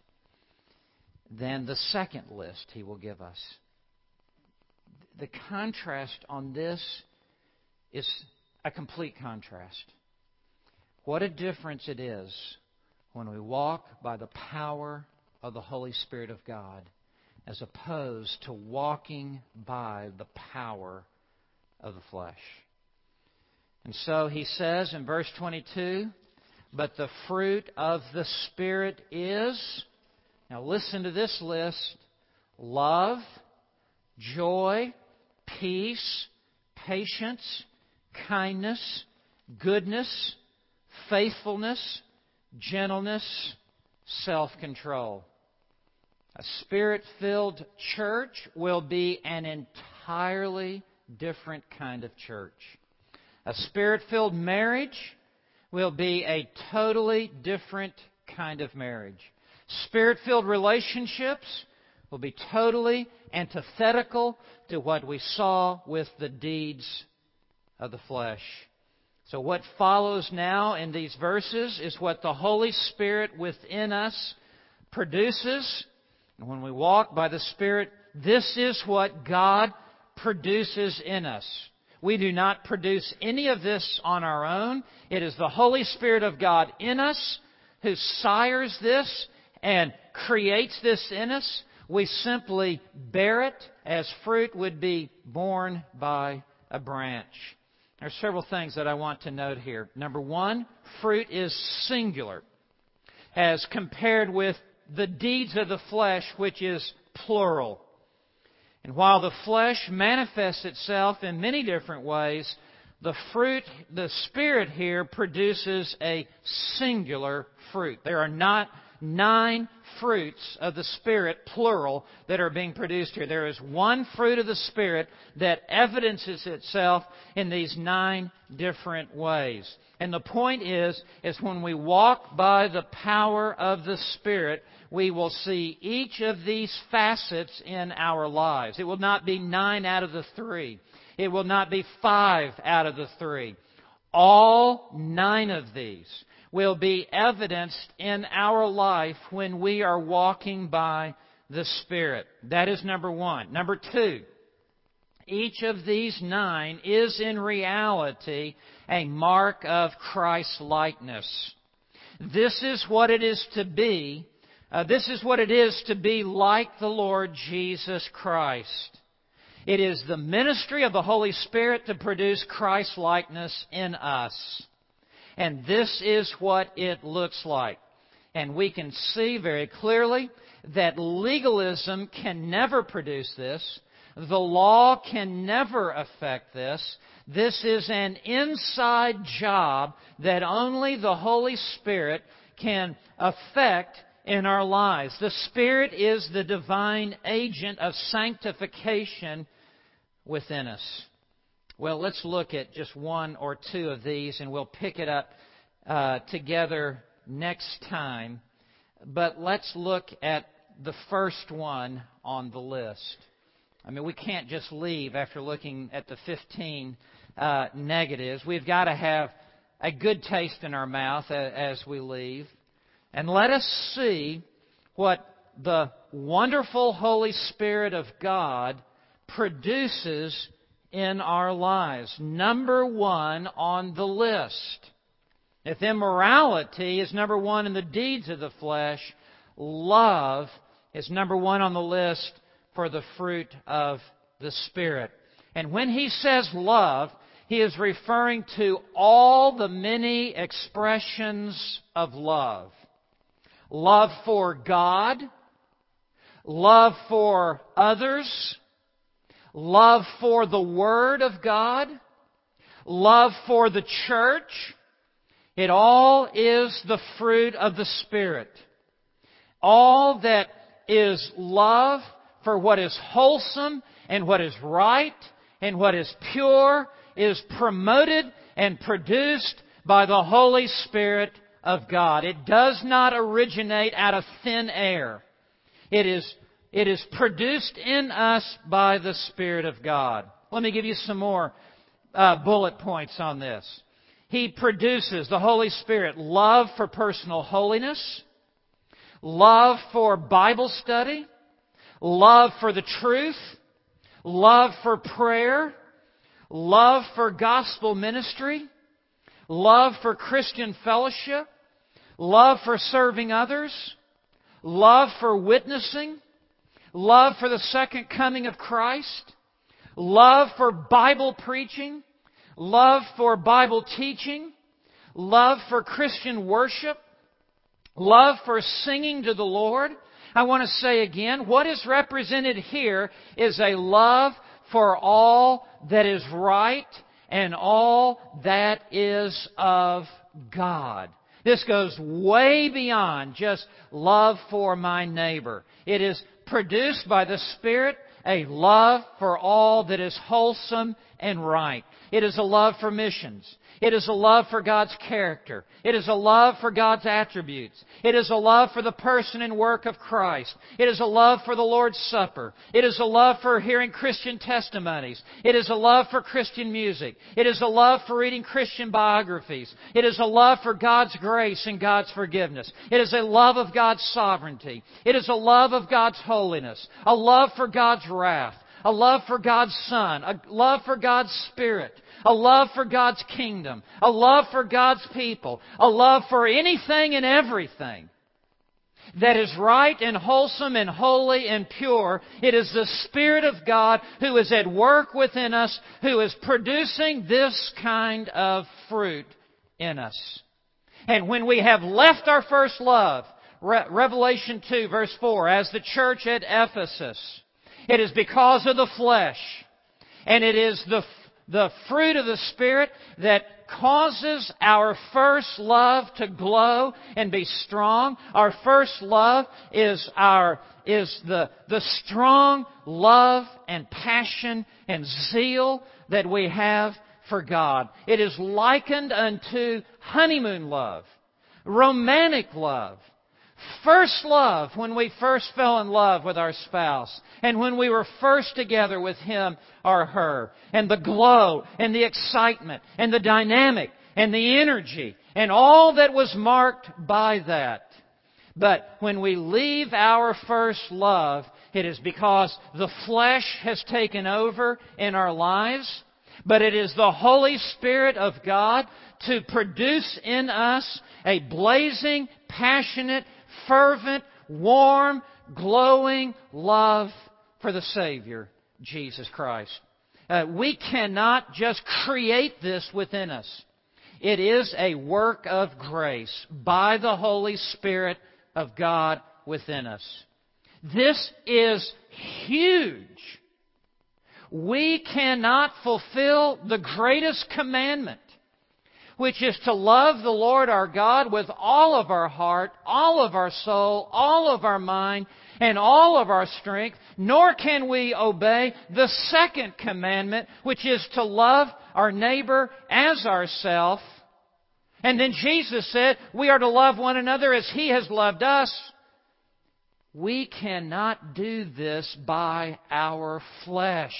than the second list he will give us. The contrast on this is a complete contrast. What a difference it is when we walk by the power of the Holy Spirit of God as opposed to walking by the power of the flesh. And so he says in verse twenty-two, but the fruit of the Spirit is, now listen to this list, love, joy, peace, patience, kindness, goodness, faithfulness, gentleness, self-control. A Spirit-filled church will be an entirely different kind of church. A Spirit-filled marriage will be a totally different kind of marriage. Spirit-filled relationships will be totally antithetical to what we saw with the deeds of the flesh. So what follows now in these verses is what the Holy Spirit within us produces. And when we walk by the Spirit, this is what God produces in us. We do not produce any of this on our own. It is the Holy Spirit of God in us who sires this and creates this in us. We simply bear it as fruit would be borne by a branch. There are several things that I want to note here. Number one, fruit is singular as compared with the deeds of the flesh, which is plural. And while the flesh manifests itself in many different ways, the fruit, the Spirit here produces a singular fruit. There are not nine fruits of the Spirit, plural, that are being produced here. There is one fruit of the Spirit that evidences itself in these nine different ways. And the point is, is when we walk by the power of the Spirit, we will see each of these facets in our lives. It will not be nine out of the three. It will not be five out of the three. All nine of these will be evidenced in our life when we are walking by the Spirit. That is number one. Number two, each of these nine is in reality a mark of Christ-likeness. This is what it is to be. Uh, this is what it is to be like the Lord Jesus Christ. It is the ministry of the Holy Spirit to produce Christ-likeness in us. And this is what it looks like. And we can see very clearly that legalism can never produce this. The law can never affect this. This is an inside job that only the Holy Spirit can affect in our lives. The Spirit is the divine agent of sanctification within us. Well, let's look at just one or two of these, and we'll pick it up uh, together next time. But let's look at the first one on the list. I mean, we can't just leave after looking at the fifteen uh, negatives. We've got to have a good taste in our mouth as we leave. And let us see what the wonderful Holy Spirit of God produces in our lives. Number one on the list. If immorality is number one in the deeds of the flesh, love is number one on the list for the fruit of the Spirit. And when he says love, he is referring to all the many expressions of love. Love for God, love for others, love for the Word of God, love for the church. It all is the fruit of the Spirit. All that is love for what is wholesome and what is right and what is pure is promoted and produced by the Holy Spirit of God. It does not originate out of thin air. It is, it is produced in us by the Spirit of God. Let me give you some more uh, bullet points on this. He produces, the Holy Spirit, love for personal holiness, love for Bible study, love for the truth, love for prayer, love for gospel ministry, love for Christian fellowship, love for serving others, love for witnessing, love for the second coming of Christ, love for Bible preaching, love for Bible teaching, love for Christian worship, love for singing to the Lord. I want to say again, what is represented here is a love for all that is right and all that is of God. This goes way beyond just love for my neighbor. It is produced by the Spirit a love for all that is wholesome and right. It is a love for missions. It is a love for God's character. It is a love for God's attributes. It is a love for the person and work of Christ. It is a love for the Lord's Supper. It is a love for hearing Christian testimonies. It is a love for Christian music. It is a love for reading Christian biographies. It is a love for God's grace and God's forgiveness. It is a love of God's sovereignty. It is a love of God's holiness. A love for God's wrath. A love for God's Son. A love for God's Spirit. A love for God's kingdom. A love for God's people. A love for anything and everything that is right and wholesome and holy and pure. It is the Spirit of God who is at work within us, who is producing this kind of fruit in us. And when we have left our first love, Re- Revelation two verse four, as the church at Ephesus, it is because of the flesh, and it is the the fruit of the Spirit that causes our first love to glow and be strong. Our first love is our is the, the strong love and passion and zeal that we have for God. It is likened unto honeymoon love, romantic love, first love when we first fell in love with our spouse and when we were first together with him or her, and the glow and the excitement and the dynamic and the energy and all that was marked by that. But when we leave our first love, it is because the flesh has taken over in our lives, but it is the Holy Spirit of God to produce in us a blazing, passionate, fervent, warm, glowing love for the Savior, Jesus Christ. Uh, we cannot just create this within us. It is a work of grace by the Holy Spirit of God within us. This is huge. We cannot fulfill the greatest commandment, which is to love the Lord our God with all of our heart, all of our soul, all of our mind, and all of our strength, nor can we obey the second commandment, which is to love our neighbor as ourselves. And then Jesus said, we are to love one another as He has loved us. We cannot do this by our flesh.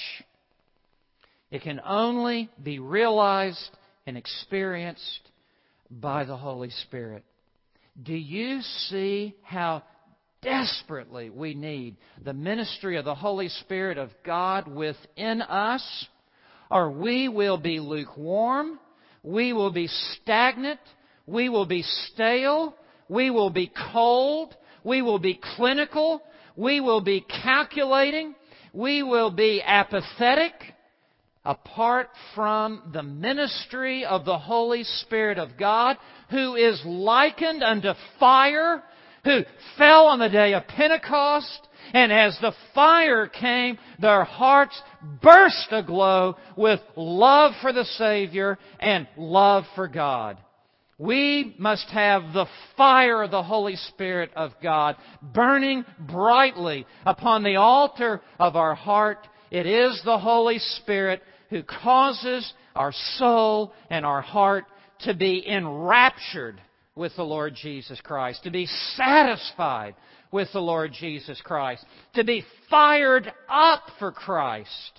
It can only be realized and experienced by the Holy Spirit. Do you see how desperately we need the ministry of the Holy Spirit of God within us? Or we will be lukewarm, we will be stagnant, we will be stale, we will be cold, we will be clinical, we will be calculating, we will be apathetic, apart from the ministry of the Holy Spirit of God, who is likened unto fire, who fell on the day of Pentecost, and as the fire came, their hearts burst aglow with love for the Savior and love for God. We must have the fire of the Holy Spirit of God burning brightly upon the altar of our heart. It is the Holy Spirit who causes our soul and our heart to be enraptured with the Lord Jesus Christ, to be satisfied with the Lord Jesus Christ, to be fired up for Christ.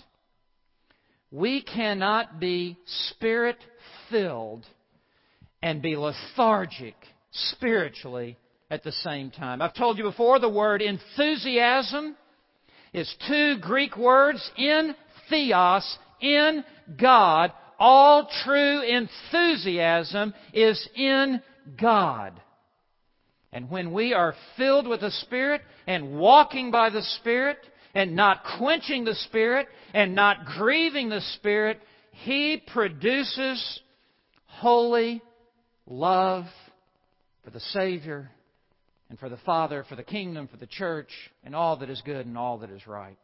We cannot be Spirit-filled and be lethargic spiritually at the same time. I've told you before, the word enthusiasm is two Greek words, in theos, in God. All true enthusiasm is in God. And when we are filled with the Spirit and walking by the Spirit and not quenching the Spirit and not grieving the Spirit, He produces holy love for the Savior and for the Father, for the kingdom, for the church, and all that is good and all that is right.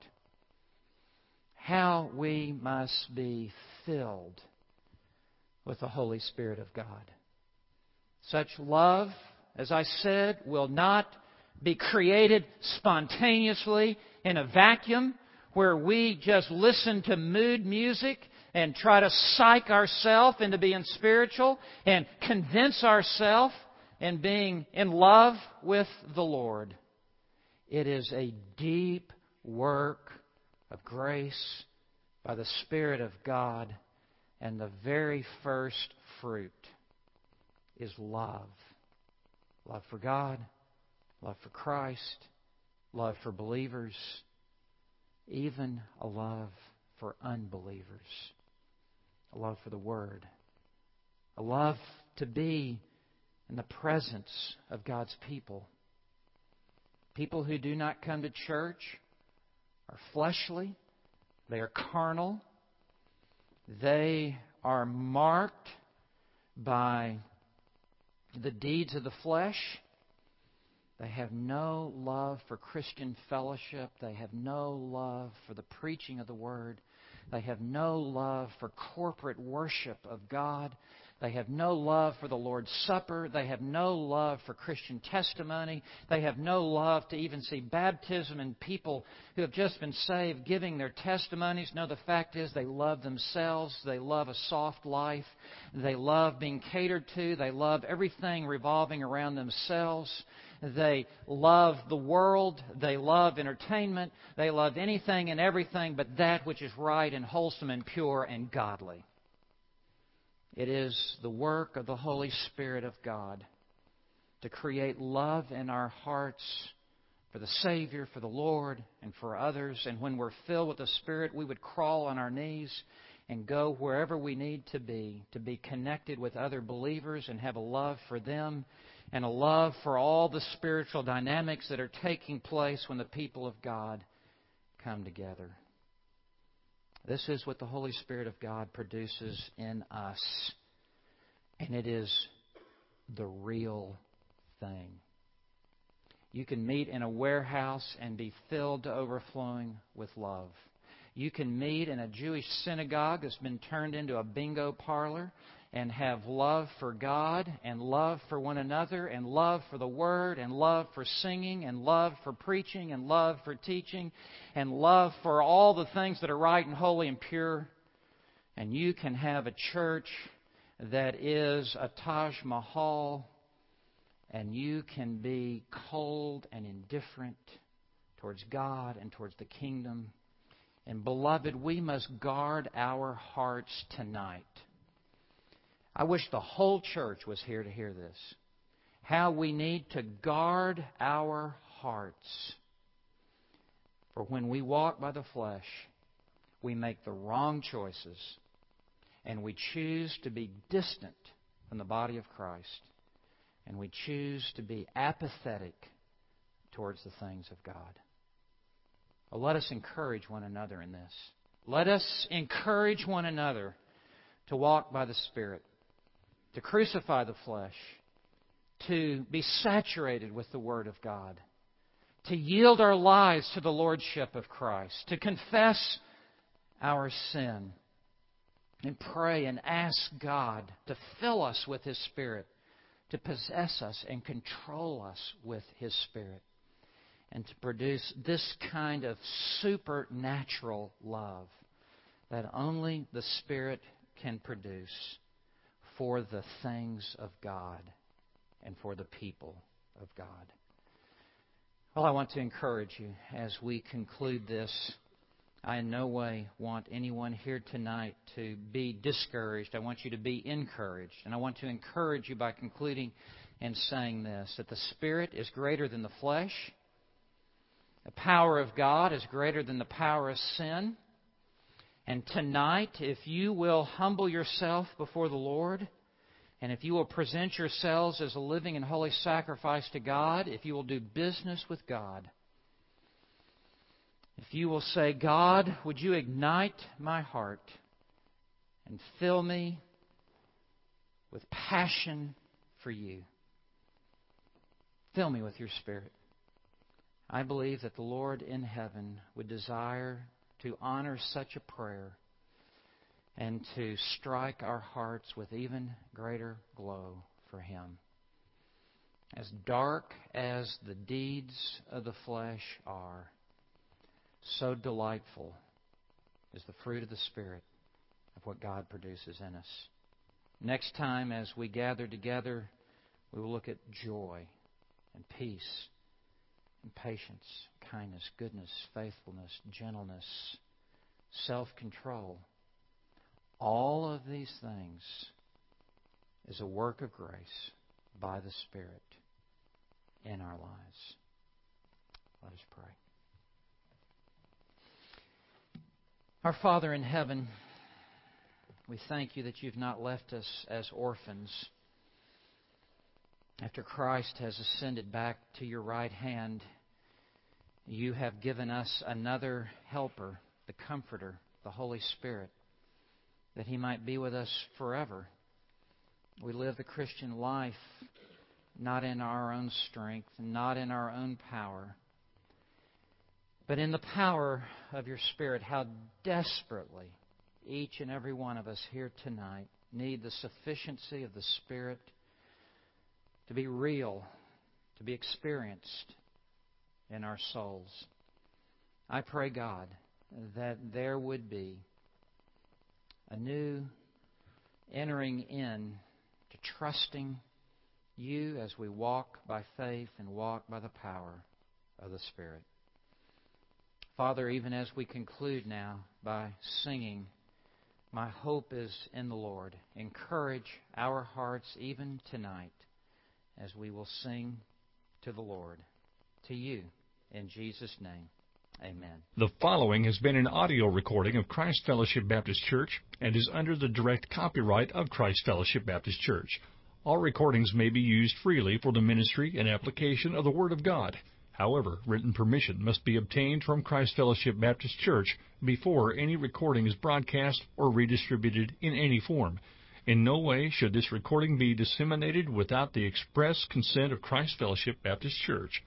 How we must be filled with the Holy Spirit of God. Such love, as I said, will not be created spontaneously in a vacuum where we just listen to mood music and try to psych ourselves into being spiritual and convince ourselves in being in love with the Lord. It is a deep work of grace by the Spirit of God, and the very first fruit is love. Love for God, love for Christ, love for believers, even a love for unbelievers, a love for the Word, a love to be in the presence of God's people. People who do not come to church are fleshly, they are carnal, they are marked by the deeds of the flesh. They have no love for Christian fellowship. They have no love for the preaching of the Word. They have no love for corporate worship of God. They have no love for the Lord's Supper. They have no love for Christian testimony. They have no love to even see baptism and people who have just been saved giving their testimonies. No, the fact is they love themselves. They love a soft life. They love being catered to. They love everything revolving around themselves. They love the world. They love entertainment. They love anything and everything but that which is right and wholesome and pure and godly. It is the work of the Holy Spirit of God to create love in our hearts for the Savior, for the Lord, and for others. And when we're filled with the Spirit, we would crawl on our knees and go wherever we need to be, to be connected with other believers and have a love for them and a love for all the spiritual dynamics that are taking place when the people of God come together. This is what the Holy Spirit of God produces in us. And it is the real thing. You can meet in a warehouse and be filled to overflowing with love. You can meet in a Jewish synagogue that's been turned into a bingo parlor and have love for God and love for one another and love for the Word and love for singing and love for preaching and love for teaching and love for all the things that are right and holy and pure. And you can have a church that is a Taj Mahal, and you can be cold and indifferent towards God and towards the kingdom. And beloved, we must guard our hearts tonight. I wish the whole church was here to hear this. How we need to guard our hearts. For when we walk by the flesh, we make the wrong choices, and we choose to be distant from the body of Christ, and we choose to be apathetic towards the things of God. Well, let us encourage one another in this. Let us encourage one another to walk by the Spirit, to crucify the flesh, to be saturated with the Word of God, to yield our lives to the Lordship of Christ, to confess our sin, and pray and ask God to fill us with His Spirit, to possess us and control us with His Spirit, and to produce this kind of supernatural love that only the Spirit can produce for the things of God and for the people of God. Well, I want to encourage you as we conclude this. I in no way want anyone here tonight to be discouraged. I want you to be encouraged. And I want to encourage you by concluding and saying this, that the Spirit is greater than the flesh. The power of God is greater than the power of sin. And tonight, if you will humble yourself before the Lord, and if you will present yourselves as a living and holy sacrifice to God, if you will do business with God, if you will say, God, would you ignite my heart and fill me with passion for you. Fill me with your Spirit. I believe that the Lord in heaven would desire to honor such a prayer and to strike our hearts with even greater glow for Him. As dark as the deeds of the flesh are, so delightful is the fruit of the Spirit of what God produces in us. Next time as we gather together, we will look at joy and peace and patience, kindness, goodness, faithfulness, gentleness, self-control. All of these things is a work of grace by the Spirit in our lives. Let us pray. Our Father in heaven, we thank You that You've not left us as orphans. After Christ has ascended back to Your right hand, You have given us another helper, the Comforter, the Holy Spirit, that He might be with us forever. We live the Christian life not in our own strength, not in our own power, but in the power of Your Spirit. How desperately each and every one of us here tonight need the sufficiency of the Spirit to be real, to be experienced in our souls. I pray, God, that there would be a new entering in to trusting You as we walk by faith and walk by the power of the Spirit. Father, even as we conclude now by singing, my hope is in the Lord. Encourage our hearts even tonight as we will sing to the Lord, to You, in Jesus' name. Amen. The following has been an audio recording of Christ Fellowship Baptist Church and is under the direct copyright of Christ Fellowship Baptist Church. All recordings may be used freely for the ministry and application of the Word of God. However, written permission must be obtained from Christ Fellowship Baptist Church before any recording is broadcast or redistributed in any form. In no way should this recording be disseminated without the express consent of Christ Fellowship Baptist Church.